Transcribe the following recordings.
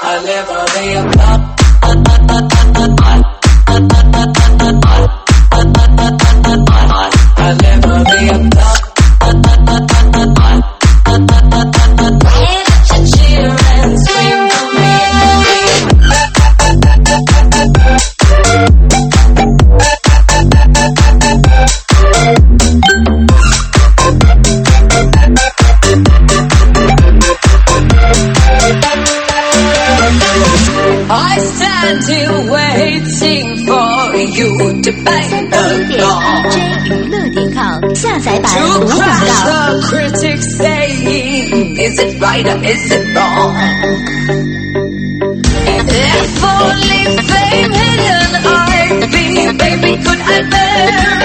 I live for the applause. I live for the applause. Let you cheer and scream for me. I stand here waiting for you to bang the gong. To crash the critics saying, is it right or is it wrong? If only fame hidden I'd be, baby, could I bear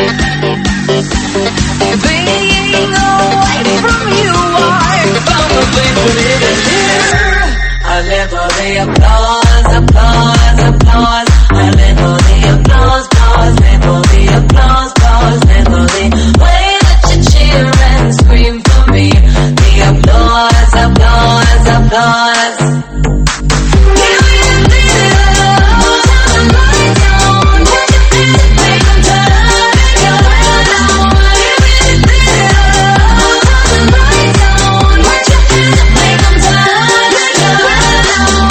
being away from you? I probably put it in here. I live for the applause, applause, applause. I live for the applause, applause. Live for the applause, applause. Live for the way that you cheer and scream for me. The applause, applause, applause. Give me the video, turn the lights on. Put your hands and make them turn your head on. Give me the video, turn the lights on. Put your hands and make them turn your head on.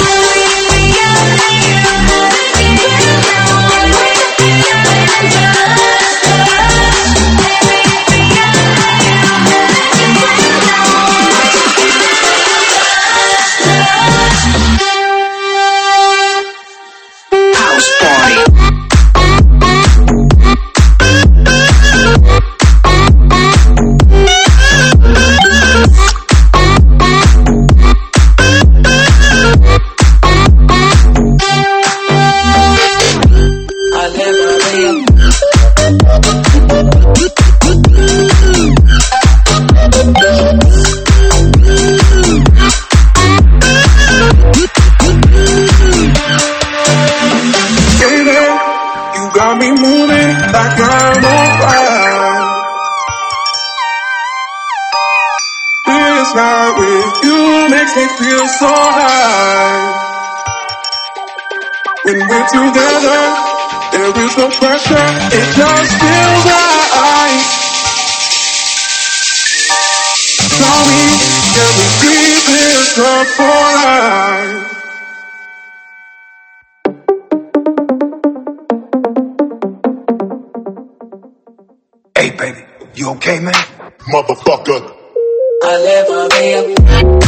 Feel so high. When we're together, there is no pressure. It just feels right. Tell me, can we keep this love for life? Hey baby, you okay, man? Motherfucker. I live for the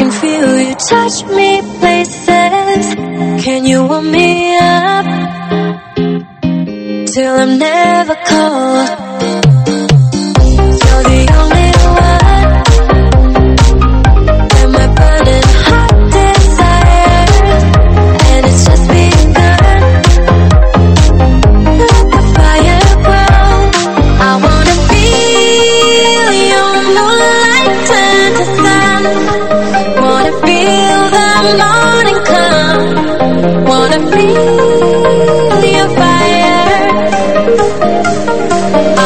can feel you touch me places. Can you warm me up till I'm never cold? You're the only one, and my burning heart desire, and it's just begun. Let the fire grow. I wanna feel your moonlight turn to sun. Wanna feel the morning come. Wanna feel your fire. I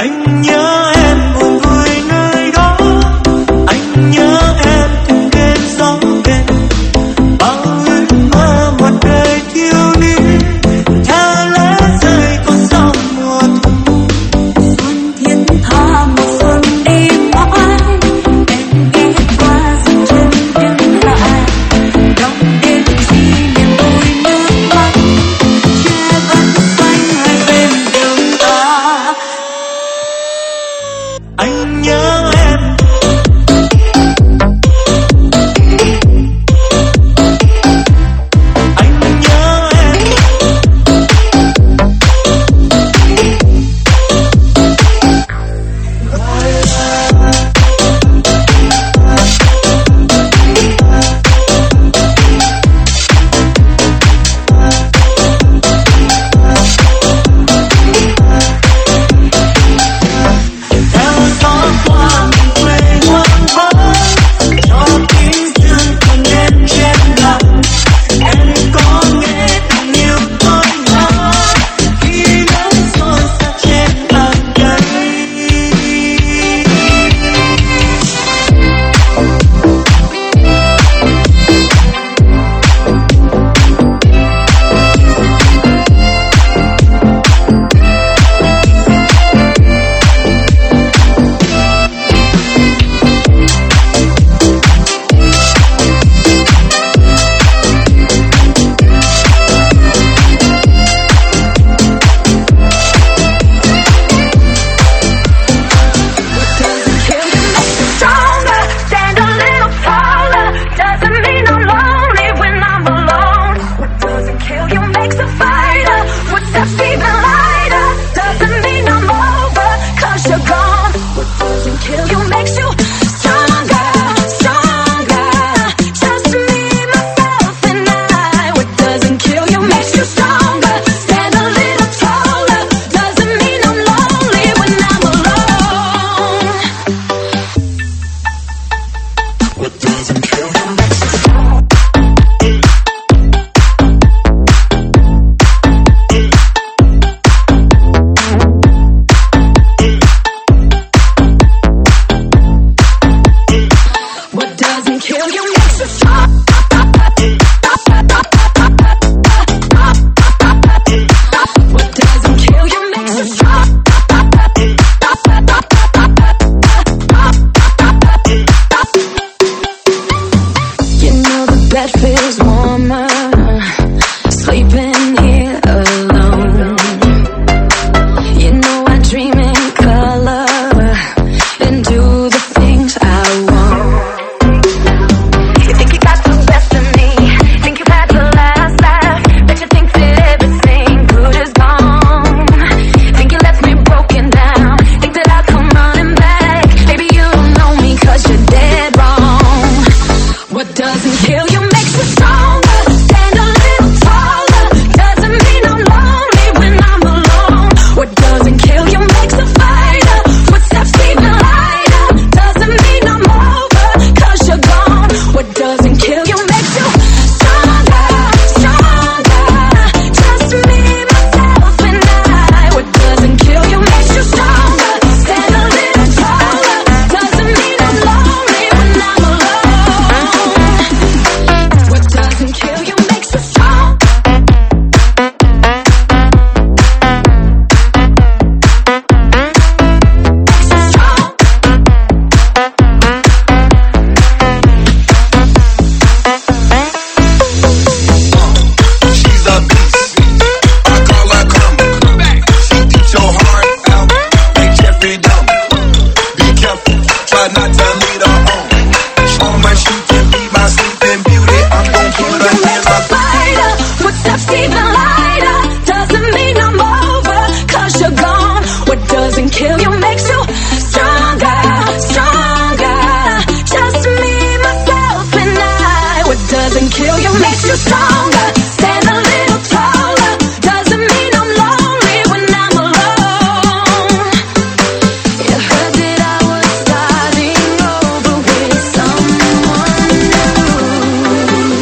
Anh nhớ em buồn vui nơi đó, anh nhớ em từng đêm gió đêm, bao ước mơ một đời thiếu niên theo lá rơi con sông mùa thu. Xuân thiên tha một xuân đi mãi, em ghé qua dừng chân đứng lại, đong đêm chi niềm vui nước mắt, che vẫn quanh hai bên đường ta. Anh nhớ em. Anh nhớ em. Theo gió qua miền quê hoang vắng, cho tiếng dương còn đêm trên lòng. Em có nghe tình yêu tôi nói khi nắng soi xa trên bàn cây. Stronger, stand a little taller. Doesn't mean I'm lonely when I'm alone. What doesn't kill you makes a fighter. Footsteps even lighter. Doesn't mean I'm over, 'cause you're gone. What doesn't kill you makes you stronger, stronger. Just me, myself, and I. What doesn't kill you makes you stronger. Stand a little taller. Doesn't mean I'm lonely when I'm alone. What doesn't kill you makes you What doesn't kill you makes you strong. What doesn't kill you makes you strong. You know the bed feels warmer, sleeping here alone. You know I dream in color and do the things I want. You think you got the best of me, think you've had the last laugh, but you think that everything good is gone. Think you left me broken down, think that I'll come running back. Maybe you don't know me 'cause you're dead wrong. What doesn't kill you makes you stronger. Stand a little taller. Doesn't mean I'm lonely when I'm alone. What doesn't kill you makes a fighter. Footsteps even lighter. Doesn't mean I'm over, 'cause you're gone. What doesn't kill you makes you stronger, stronger. Just me, myself, and I. What doesn't kill you makes you stronger. Stand a little taller. Doesn't mean I'm lonely when I'm alone. What doesn't kill you makes you strong. Makes you strong. She's a beast. I call her come back. She eats your heart out like Jeffrey Dahmer. Be careful, try not to lead her on. On my she can be my sleeping beauty. I'm gon' put her in my Fighter, footsteps even lighter. Doesn't mean I'm over, 'cause you're gone. What doesn't kill you makes you stronger, stronger. Just me, myself, and I. What doesn't kill you makes you stronger. Stand a little taller. Doesn't mean I'm lonely when I'm alone. You heard that I was starting over with someone new.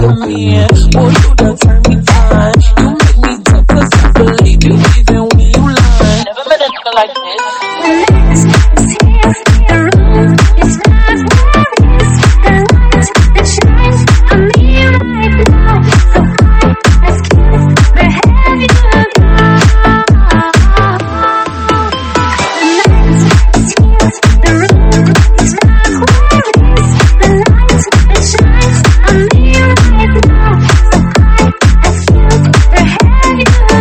for me. Boy, you done turn me fine. You make me tough 'cause I believe you even when you lie. Never met a nigga like this. The room is not where it is. The light that shines on me right now. So high as kiss, where have you gone? The light is here. The room is not where it is. The light that shines on me right now. So high as kiss, where have you gone?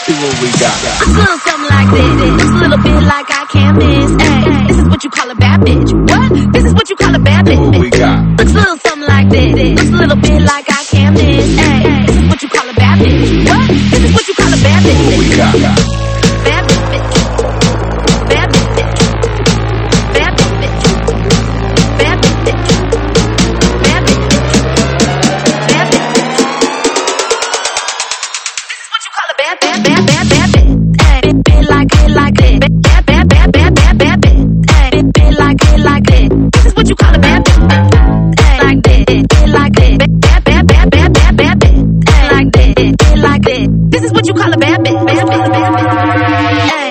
See what we got. It's a little something like this. It's a little bit like I can't miss. Ay, this is what you call a bad bitch. What? This is what you call a bad bitch. What we got? It's a little something like this. It's a little bit like I can't miss. Ay, this is what you call a bad bitch. What? This is what you call a bad bitch. What we got? Bad bitch, bitch. Bad bitch, bitch. Bad bitch, bitch. Bad bitch, bitch. Bad bitch, bitch. Bad bitch, bitch. This is what you call a bad bitch. Bad bitch. Ay, bit like it. Bad bitch. Ay, bit like it. This is what you call a bad bitch. Ay, like this. Bit like it. Bad bitch. Ay, like this. Bit like it. This is what you call a bad bitch. Bad bitch. Ay.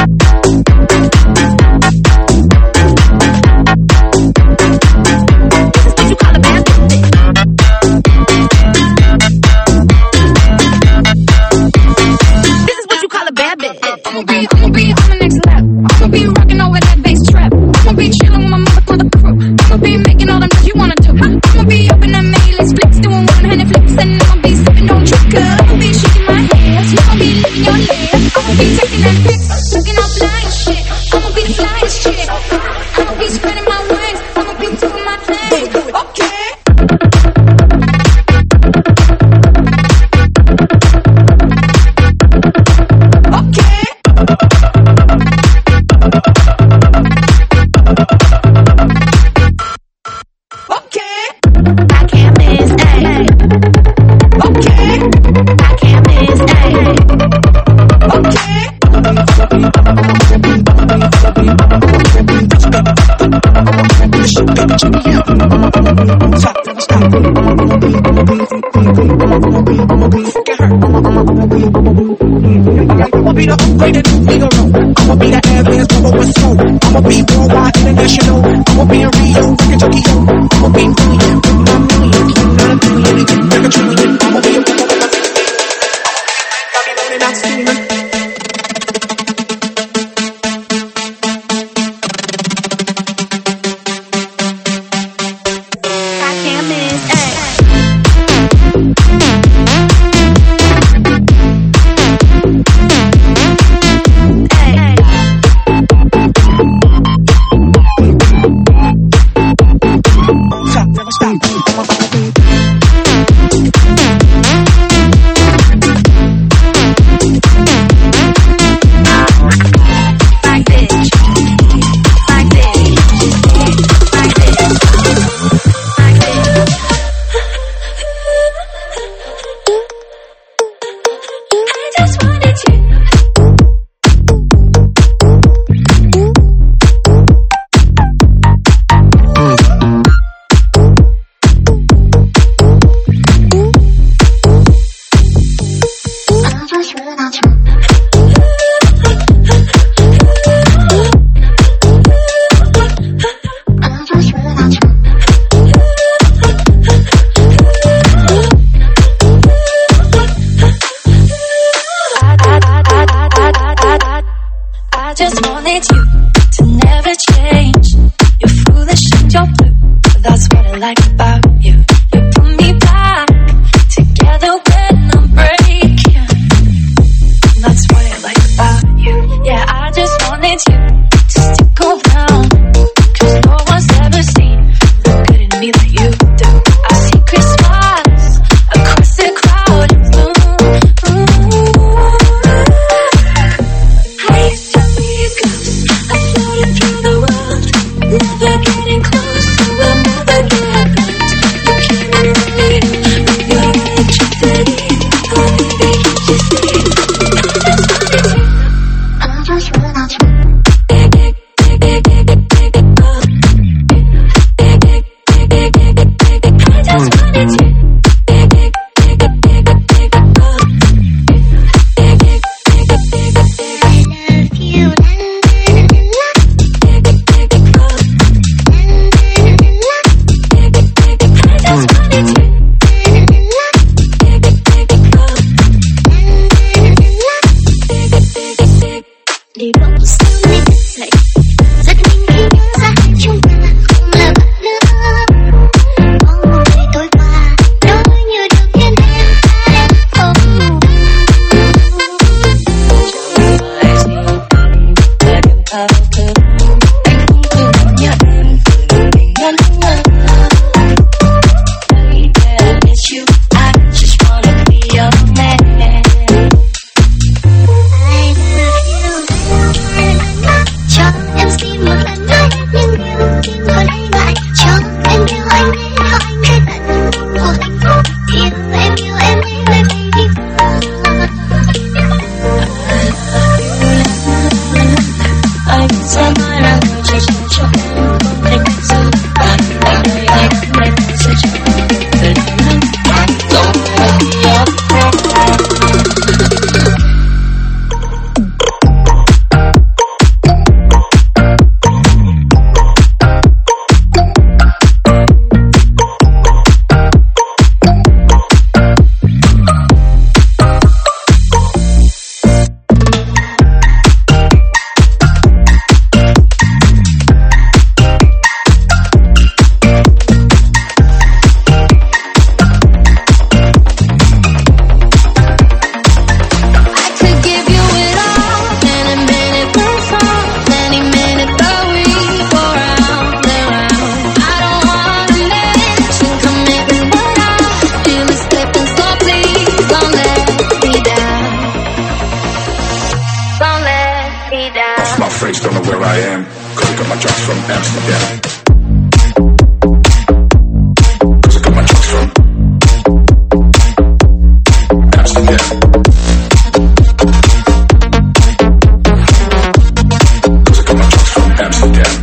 I'ma be on the next lap. I'ma be rocking over that bass trap. I'ma be chilling with my mother crew. I'ma be making all them that you wanna do. I'ma be open and mailings, flicks, doing one-handed flips, and I'ma be sipping, don't trip, girl. I'ma be shaking my hands, you gon' be licking your lips. I'ma be taking that pics, looking out flying shit. I'ma be the flyest chick. I'ma be spreading my wings. I'ma be doing my thing. Okay. I'ma be the upgraded Figaro. I'ma be the advanced #1 I'ma be worldwide, international. I'ma be in Rio, Ricky Tokyo. I'ma be million, with my million. Not a million, like a trillion. I'ma be a rebel with my baby. I'll be running out steaming. I can't miss. where I am, cause I got my drugs from Amsterdam. Cause I got my drugs from Amsterdam. Cause I got my drugs from Amsterdam.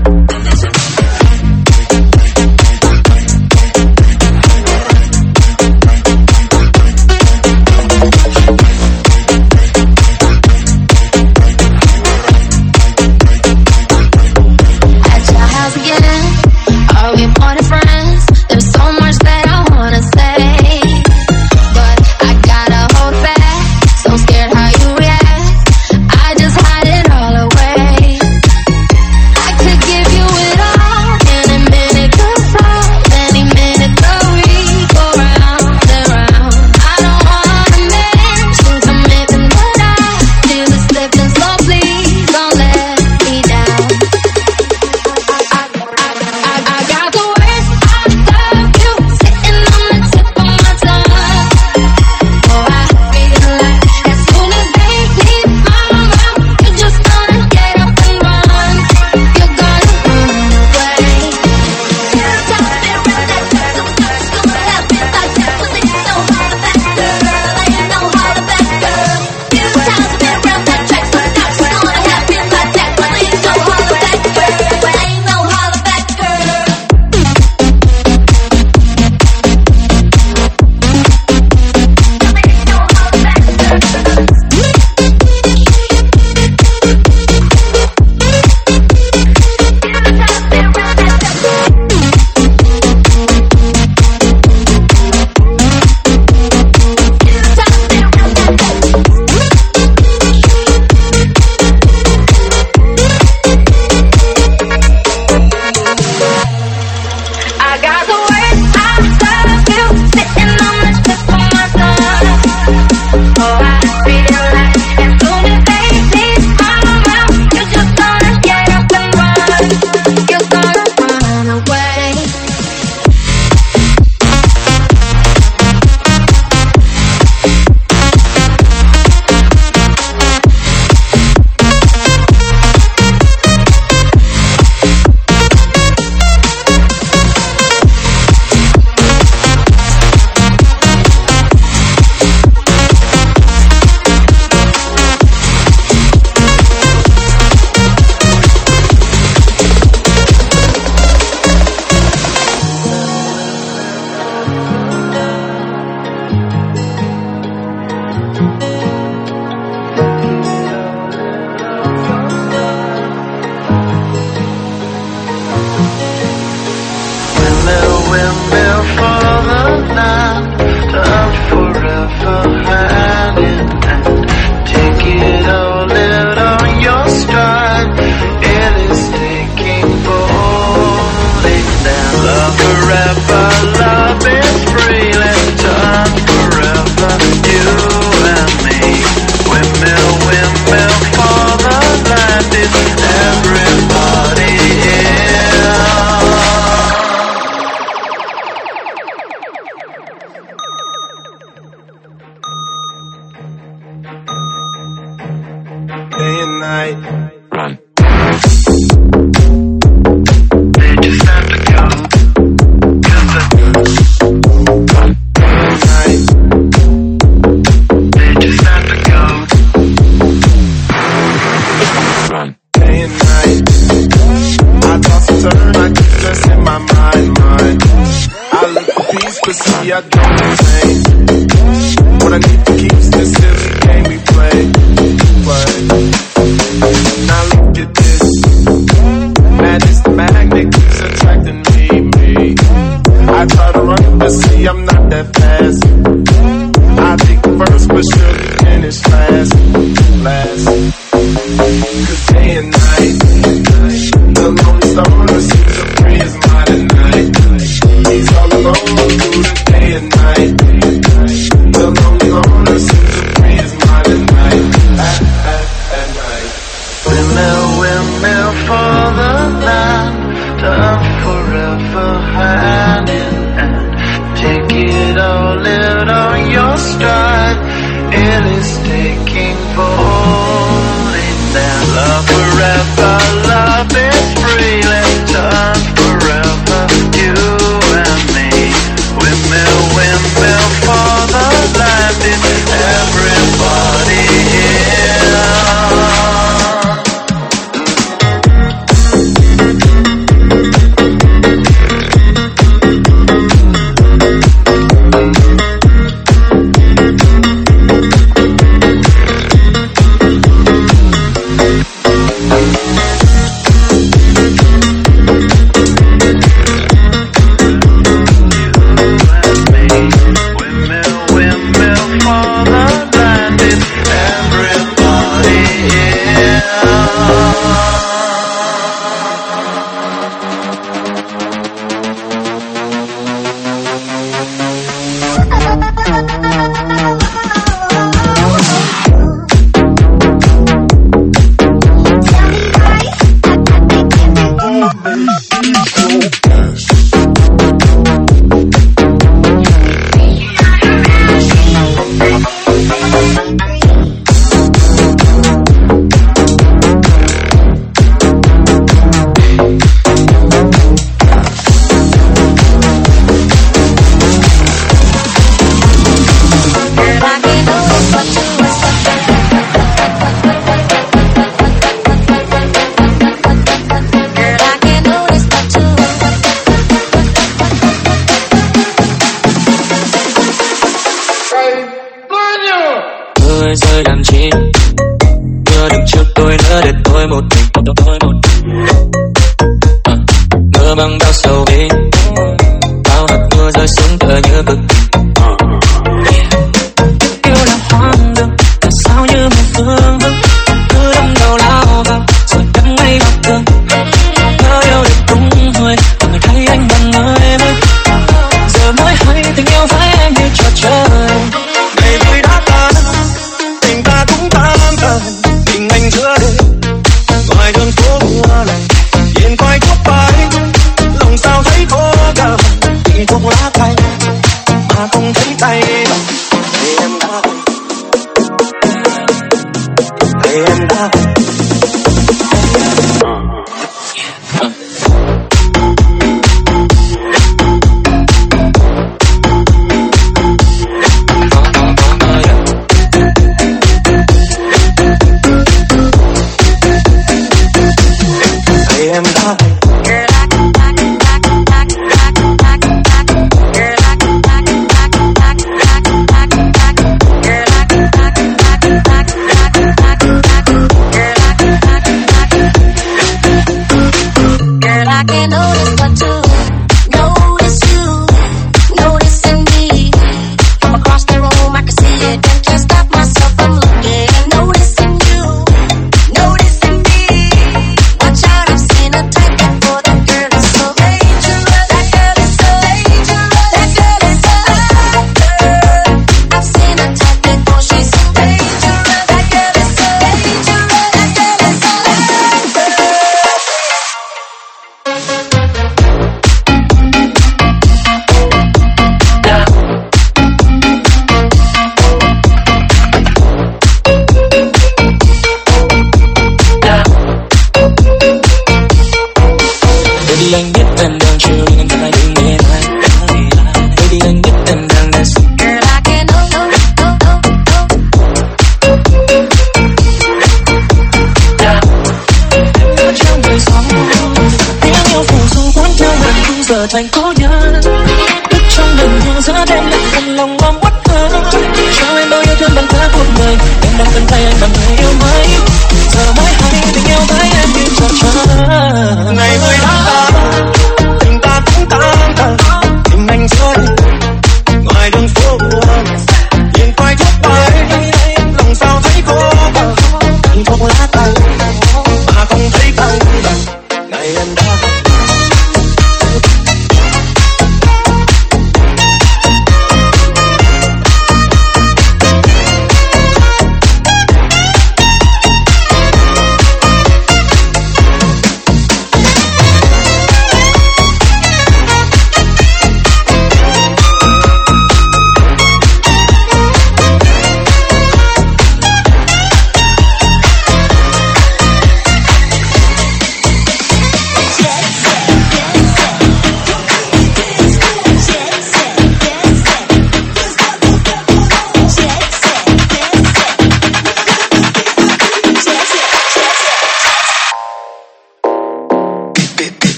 Day and night. Run. They just have to go. 'Cause the Run. night. They just have to go. Run. Day and night. I toss and turn, I keep this in my mind. I look for peace, but see I don't obtain. What I need to keep this is the game we play. Now look at this. Madness, the magnet keeps attracting me. I try to run, but see I'm not that fast. I think first, but surely finish last. Cause day and night, the lonely stoner seems to free his mind at night. He's all alone through the day and night. The lonely loner seems to free his mind at night. At night. Windmill for the land, time forever hand in hand. Take it all, live on your stride. It is taking form. làm chi. Mưa đừng trước tôi nữa để tôi một mình. Mưa băng bao sầu bi, bao hạt mưa rơi xuống tựa như cực kỳ. Yêu là hoang đường, là sao như một phương hướng, cứ đâm đầu lao vào rồi đâm ngay vào tường. Nhớ yêu được đúng người, người thấy anh bằng người mới. Giờ mới hay tình yêu với anh như trò chơi. Ngày vui đã tan, tình ta cũng tan tàn, tình anh giữa đêm. Ngoài đường phố mưa này, nhìn quay thuốc bay, lòng sao thấy khô cả. Tình thuốc lá cay, mà không thấy tay bằng. Thấy em đã, thấy em đã. Em đã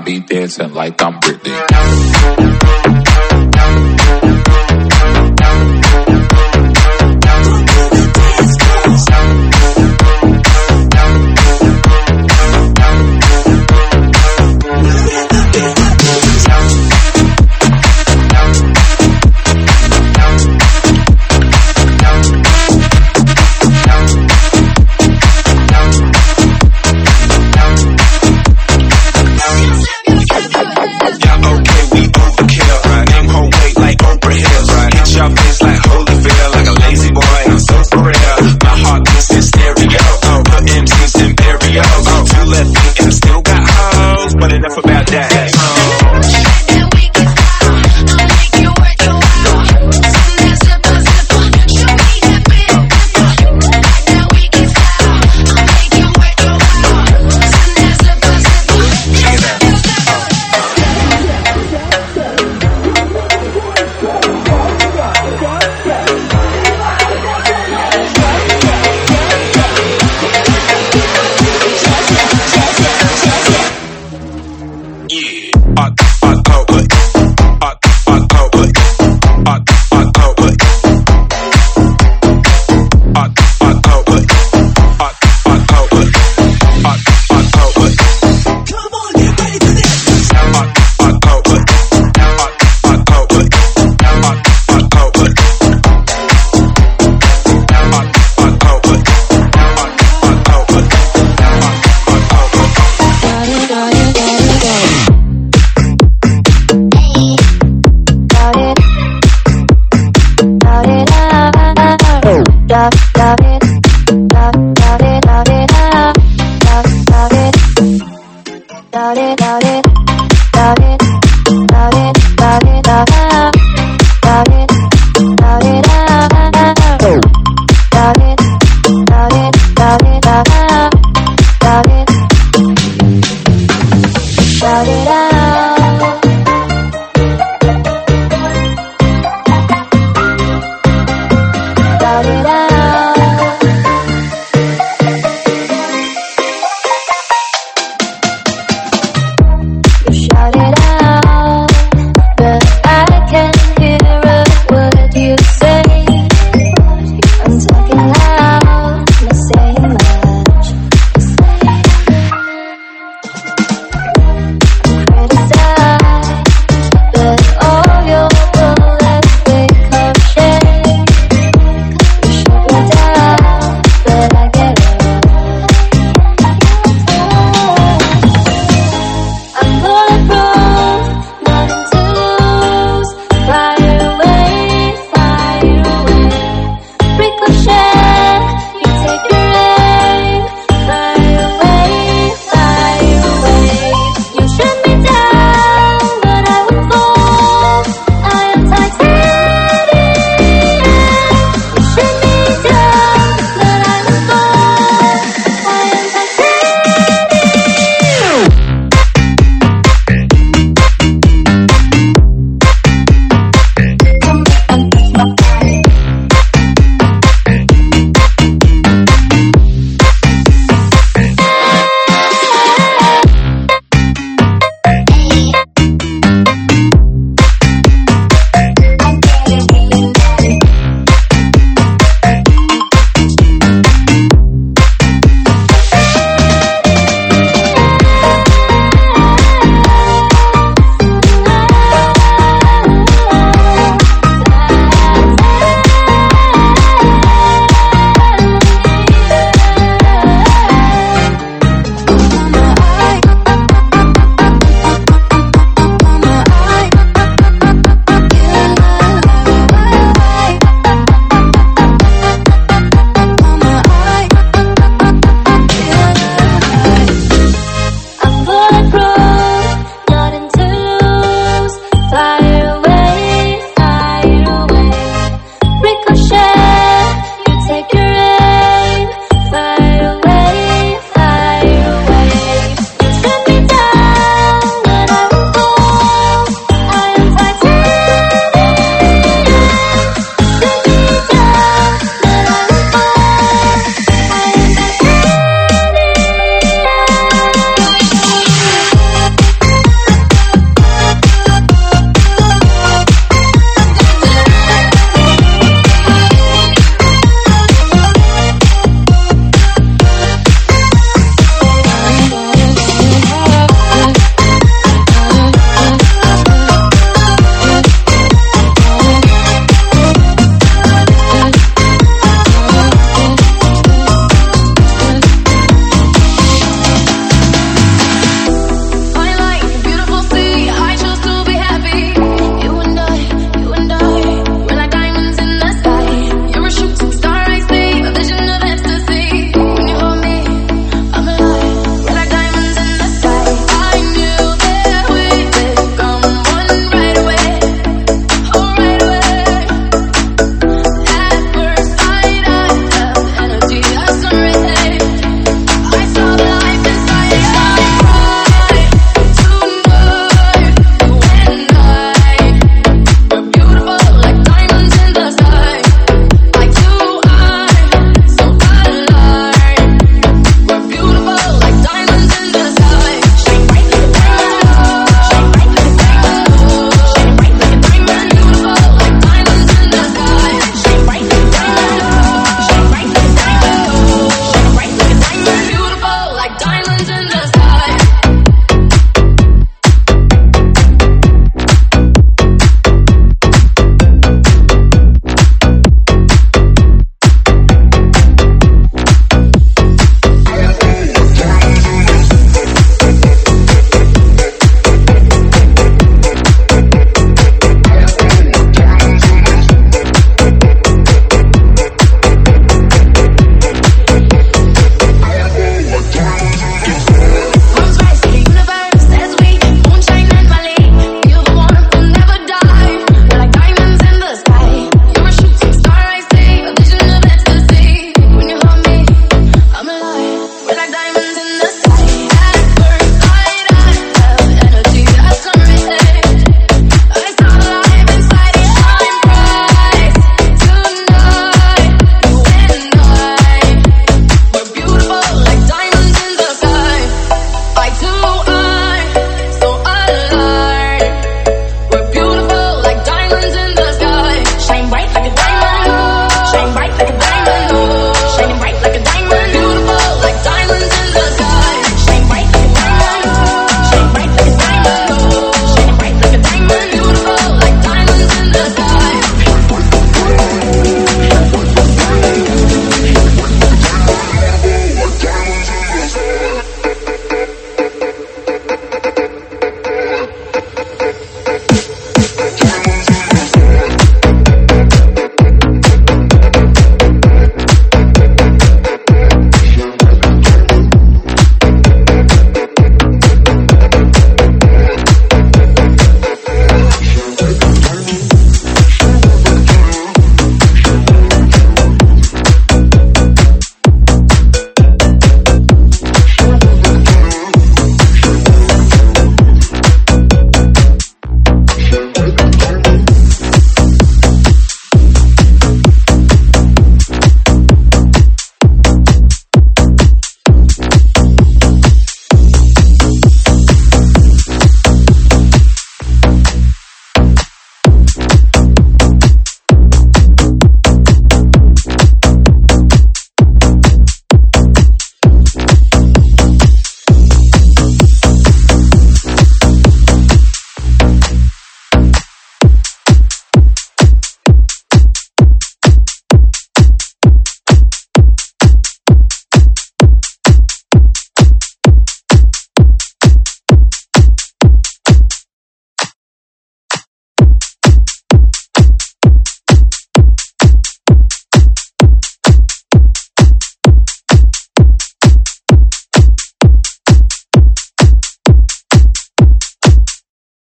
be dancing like I'm Britney.